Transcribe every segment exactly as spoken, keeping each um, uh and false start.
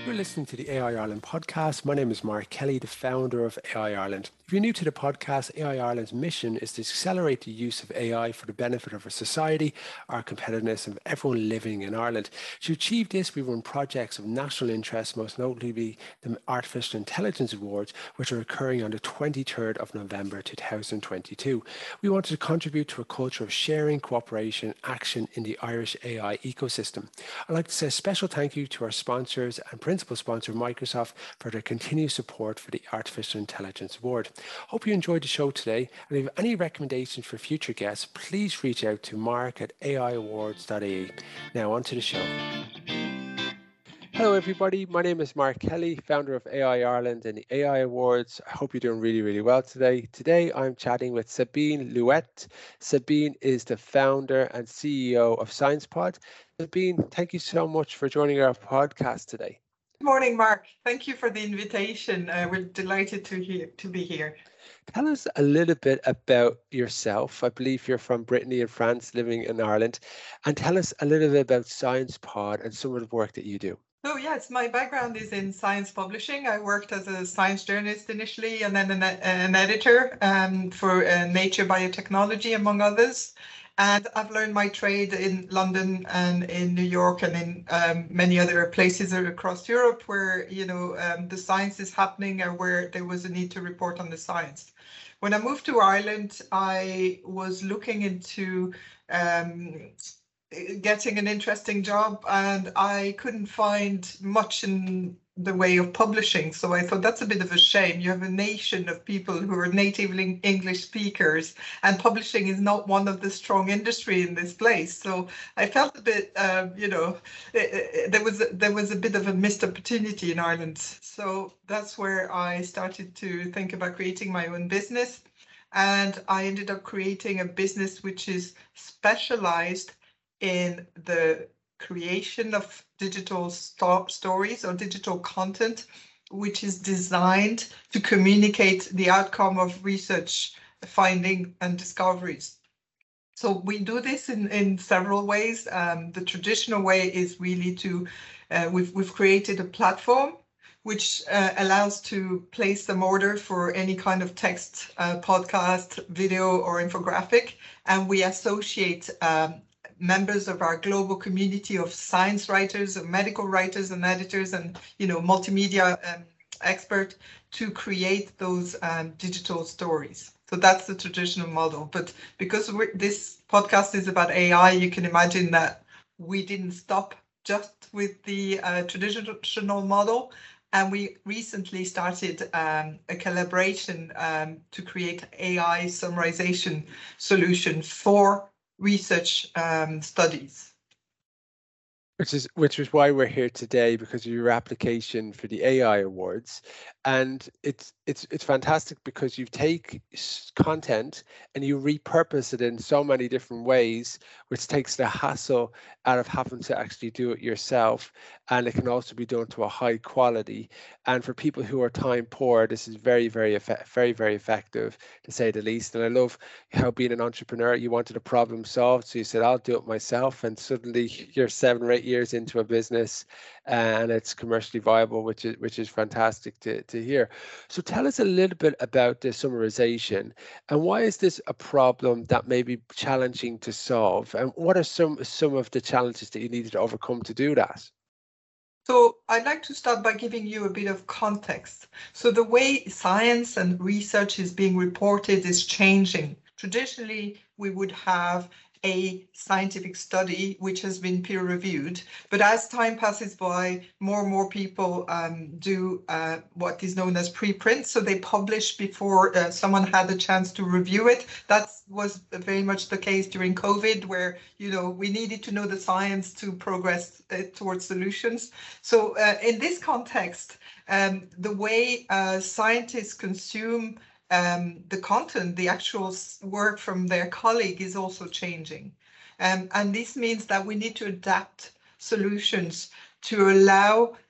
You're listening to the A I Ireland podcast. My name is Mark Kelly, the founder of A I Ireland. If you're new to the podcast, A I Ireland's mission is to accelerate the use of A I for the benefit of our society, our competitiveness, and everyone living in Ireland. To achieve this, we run projects of national interest, most notably the Artificial Intelligence Awards, which are occurring on the twenty-third of November two thousand twenty-two. We wanted to contribute to a culture of sharing, cooperation, action in the Irish A I ecosystem. I'd like to say a special thank you to our sponsors and principal sponsor Microsoft for their continued support for the Artificial Intelligence Award. Hope you enjoyed the show today, and if you have any recommendations for future guests, please reach out to mark at a i awards dot i e. Now on to the show. Hello everybody, my name is Mark Kelly, founder of A I Ireland and the A I Awards. I hope you're doing really, really well today. Today I'm chatting with Sabine Louette. Sabine is the founder and C E O of SciencePod. Sabine, thank you so much for joining our podcast today. Good morning, Mark. Thank you for the invitation. Uh, we're delighted to hear, to be here. Tell us a little bit about yourself. I believe you're from Brittany in France, living in Ireland. And tell us a little bit about SciencePod and some of the work that you do. Oh, yes, my background is in science publishing. I worked as a science journalist initially and then an, an editor um, for uh, Nature Biotechnology, among others. And I've learned my trade in London and in New York and in um, many other places across Europe where, you know, um, the science is happening or where there was a need to report on the science. When I moved to Ireland, I was looking into um, getting an interesting job and I couldn't find much in the way of publishing. So I thought that's a bit of a shame. You have a nation of people who are native English speakers and publishing is not one of the strong industry in this place. So I felt a bit, um, you know, it, it, there was there was a bit of a missed opportunity in Ireland. So that's where I started to think about creating my own business. And I ended up creating a business which is specialized in the creation of digital st- stories or digital content, which is designed to communicate the outcome of research finding and discoveries. So we do this in, in several ways. Um, the traditional way is really to, uh, we've, we've created a platform which uh, allows to place some order for any kind of text, uh, podcast, video, or infographic, and we associate um, members of our global community of science writers, of medical writers and editors, and you know multimedia um, expert to create those um, digital stories. So that's the traditional model. But because we're, this podcast is about A I, you can imagine that we didn't stop just with the uh, traditional model. And we recently started um, a collaboration um, to create A I summarization solution for research um, studies. Which is which is why we're here today, because of your application for the A I Awards, and it's it's it's fantastic because you take content and you repurpose it in so many different ways, which takes the hassle out of having to actually do it yourself, and it can also be done to a high quality. And for people who are time poor, this is very very effective, very very effective to say the least. And I love how, being an entrepreneur, you wanted a problem solved, so you said I'll do it myself, and suddenly you're seven or eight years into a business and it's commercially viable, which is which is fantastic to, to hear. So tell us a little bit about the summarization, and why is this a problem that may be challenging to solve, and what are some some of the challenges that you needed to overcome to do that? So I'd like to start by giving you a bit of context. So the way science and research is being reported is changing. Traditionally, we would have a scientific study which has been peer reviewed, but as time passes by, more and more people um, do uh, what is known as preprint. So they publish before uh, someone had a chance to review it. That was very much the case during COVID, where you know we needed to know the science to progress uh, towards solutions. So uh, in this context, um, the way uh, scientists consume Um, the content, the actual work from their colleague is also changing. Um, and this means that we need to adapt solutions to allow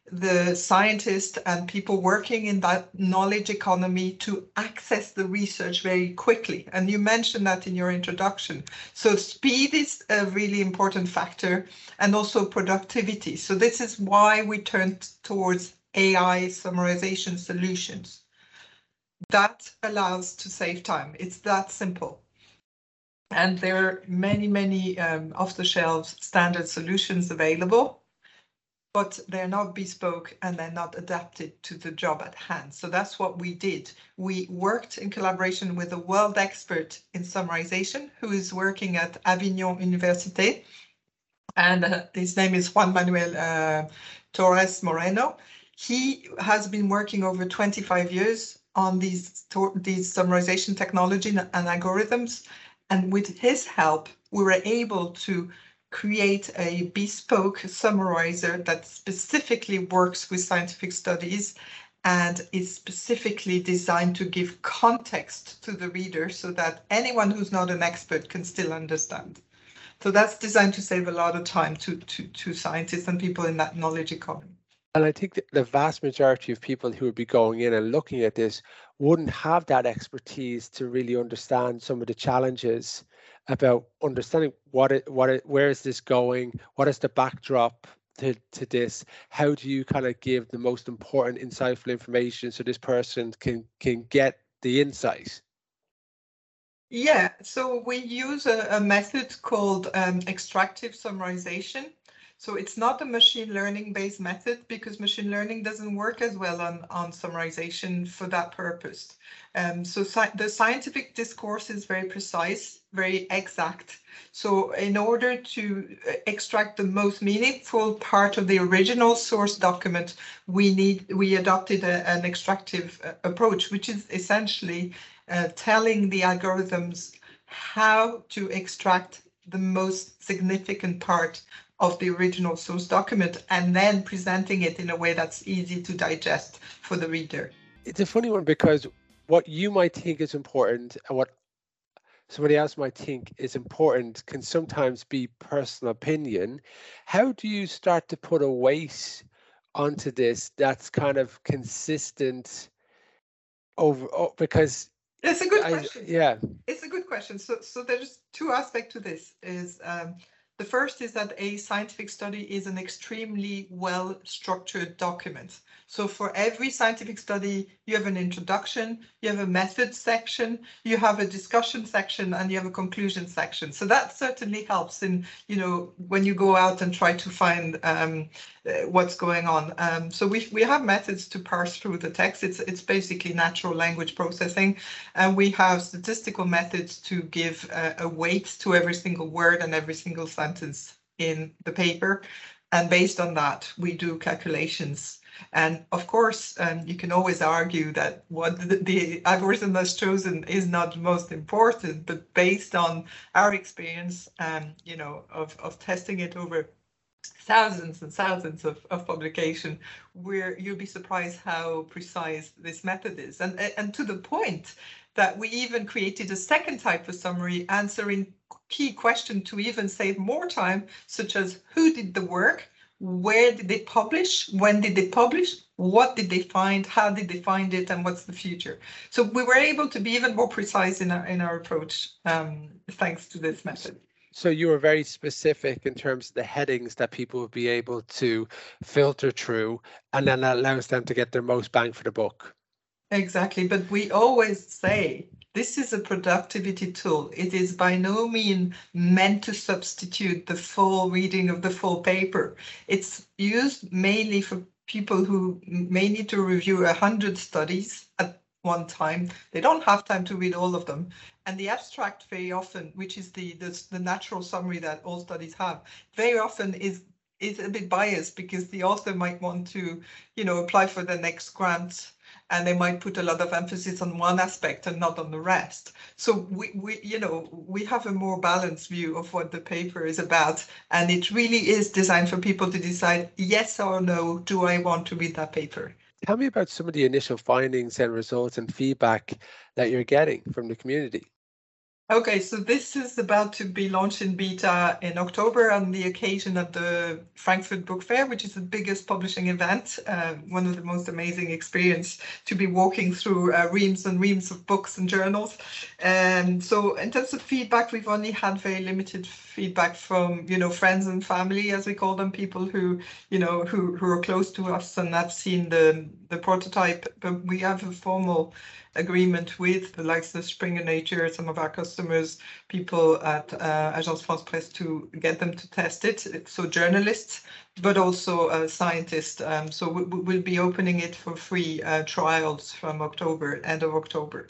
the scientists and people working in that knowledge economy to access the research very quickly. And you mentioned that in your introduction. So speed is a really important factor, and also productivity. So this is why we turned towards A I summarization solutions. That allows to save time. It's that simple. And there are many, many um, off-the-shelf standard solutions available, but they're not bespoke and they're not adapted to the job at hand. So that's what we did. We worked in collaboration with a world expert in summarization who is working at Avignon Université. And uh, his name is Juan Manuel uh, Torres Moreno. He has been working over twenty-five years on these, these summarization technology and algorithms. And with his help, we were able to create a bespoke summarizer that specifically works with scientific studies and is specifically designed to give context to the reader so that anyone who's not an expert can still understand. So that's designed to save a lot of time to, to, to scientists and people in that knowledge economy. And I think that the vast majority of people who would be going in and looking at this wouldn't have that expertise to really understand some of the challenges about understanding what it, what it, where is this going, what is the backdrop to, to this, how do you kind of give the most important, insightful information so this person can can get the insight? Yeah, so we use a, a method called um, extractive summarization. So it's not a machine learning based method because machine learning doesn't work as well on, on summarization for that purpose. Um, so sci the scientific discourse is very precise, very exact. So in order to extract the most meaningful part of the original source document, we need we adopted a, an extractive uh, approach, which is essentially uh, telling the algorithms how to extract the most significant part of the original source document and then presenting it in a way that's easy to digest for the reader. It's a funny one because what you might think is important and what somebody else might think is important can sometimes be personal opinion. How do you start to put a weight onto this that's kind of consistent over, oh, because it's a good I, question. Yeah, it's a good question. So, so there's two aspects to this. Is um, the first is that a scientific study is an extremely well-structured document. So for every scientific study, you have an introduction, you have a method section, you have a discussion section, and you have a conclusion section. So that certainly helps in, you know, when you go out and try to find um, uh, what's going on. Um, so we we have methods to parse through the text. It's it's basically natural language processing, and we have statistical methods to give uh, a weight to every single word and every single sentence in the paper. And based on that, we do calculations. And of course, um, you can always argue that what the, the algorithm has chosen is not most important, but based on our experience, um, you know, of, of testing it over thousands and thousands of, of publication, where you'll be surprised how precise this method is. And, and to the point that we even created a second type of summary answering key question to even save more time, such as who did the work, where did they publish, when did they publish, what did they find, how did they find it, and what's the future. So we were able to be even more precise in our in our approach, um, thanks to this method. So you were very specific in terms of the headings that people would be able to filter through, and then that allows them to get their most bang for the buck. Exactly, but we always say this is a productivity tool. It is by no means meant to substitute the full reading of the full paper. It's used mainly for people who may need to review a hundred studies at one time. They don't have time to read all of them. And the abstract very often, which is the, the, the natural summary that all studies have, very often is is a bit biased because the author might want to, you know, apply for the next grant, and they might put a lot of emphasis on one aspect and not on the rest. So we, we, you know, we have a more balanced view of what the paper is about, and it really is designed for people to decide yes or no, do I want to read that paper? Tell me about some of the initial findings and results and feedback that you're getting from the community. Okay, so this is about to be launched in beta in October on the occasion of the Frankfurt Book Fair, which is the biggest publishing event, uh, one of the most amazing experience to be walking through uh, reams and reams of books and journals. And so in terms of feedback, we've only had very limited feedback from, you know, friends and family, as we call them, people who, you know, who, who are close to us and have seen the, the prototype, but we have a formal agreement with the likes of Springer Nature, some of our customers, people at uh, Agence France Presse to get them to test it. So journalists, but also uh, scientists. Um, so we, we'll be opening it for free uh, trials from October, end of October.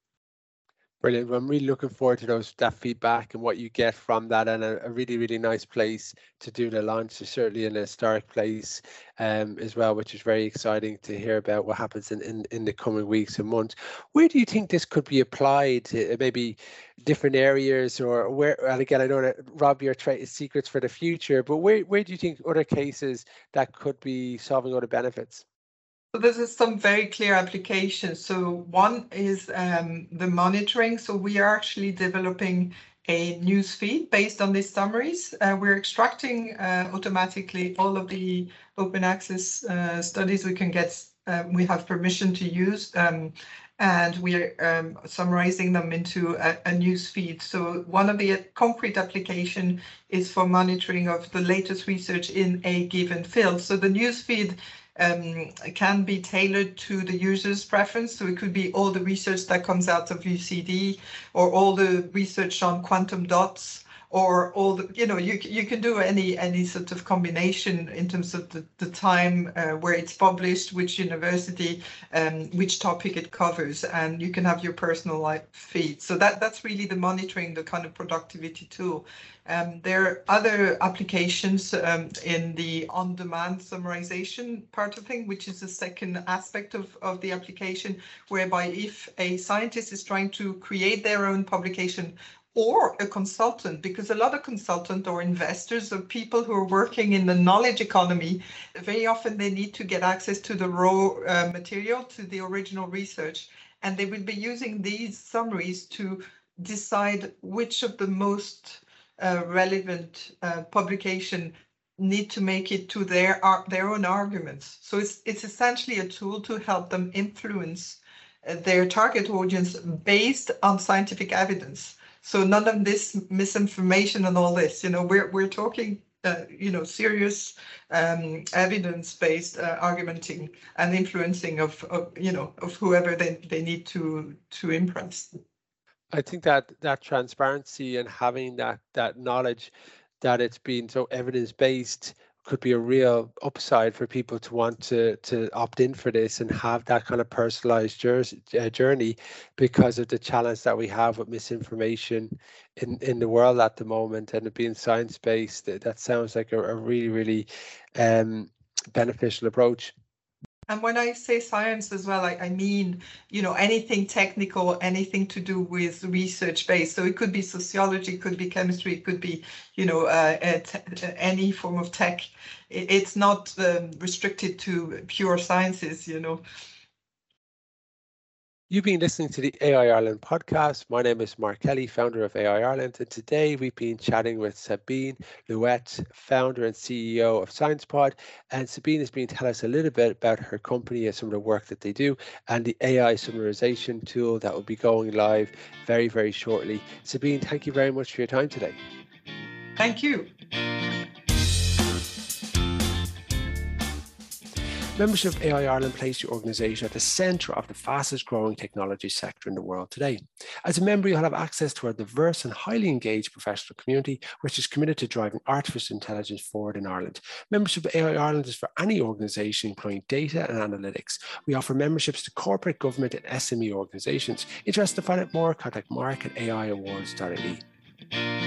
Brilliant. Well, I'm really looking forward to those that feedback and what you get from that, and a, a really, really nice place to do the launch. So certainly an historic place um, as well, which is very exciting to hear about what happens in, in, in the coming weeks and months. Where do you think this could be applied to, maybe different areas, or where, and again, I don't want to rob your trade secrets for the future, but where, where do you think other cases that could be solving other benefits? So this is some very clear applications. So one is um, the monitoring. So we are actually developing a news feed based on these summaries. Uh, we're extracting uh, automatically all of the open access uh, studies we can get. Uh, we have permission to use, um, and we're um, summarizing them into a, a news feed. So one of the concrete application is for monitoring of the latest research in a given field. So the news feed Um, can be tailored to the user's preference. So it could be all the research that comes out of U C D, or all the research on quantum dots, or all the, you know, you you can do any any sort of combination in terms of the, the time uh, where it's published, which university, um, which topic it covers, and you can have your personal life feed. So that that's really the monitoring, the kind of productivity tool. Um, there are other applications um, in the on-demand summarization part of thing, which is the second aspect of, of the application, whereby if a scientist is trying to create their own publication, or a consultant, because a lot of consultants or investors or people who are working in the knowledge economy, very often they need to get access to the raw uh, material, to the original research, and they will be using these summaries to decide which of the most Uh, relevant uh, publication need to make it to their uh, their own arguments. So it's it's essentially a tool to help them influence uh, their target audience based on scientific evidence. So none of this misinformation and all this. You know, we're we're talking uh, you know, serious um, evidence-based uh, argumenting and influencing of, of you know of whoever they they need to to impress. I think that that transparency and having that that knowledge that it's been so evidence-based could be a real upside for people to want to to opt in for this and have that kind of personalized journey, because of the challenge that we have with misinformation in in the world at the moment, and it being science-based. That, that sounds like a, a really, really um, beneficial approach. And when I say science as well, I, I mean, you know, anything technical, anything to do with research based. So it could be sociology, it could be chemistry, it could be, you know, uh, any form of tech. It's not um, restricted to pure sciences, you know. You've been listening to the A I Ireland podcast. My name is Mark Kelly, founder of A I Ireland, and today we've been chatting with Sabine Louette, founder and C E O of SciencePod. And Sabine has been telling us a little bit about her company and some of the work that they do, and the A I summarization tool that will be going live very, very shortly. Sabine, thank you very much for your time today. Thank you. Membership of A I Ireland placed your organisation at the centre of the fastest growing technology sector in the world today. As a member, you'll have access to our diverse and highly engaged professional community, which is committed to driving artificial intelligence forward in Ireland. Membership of A I Ireland is for any organisation employing data and analytics. We offer memberships to corporate, government and S M E organisations. Interested to find out more? Contact Mark at A I awards dot I E.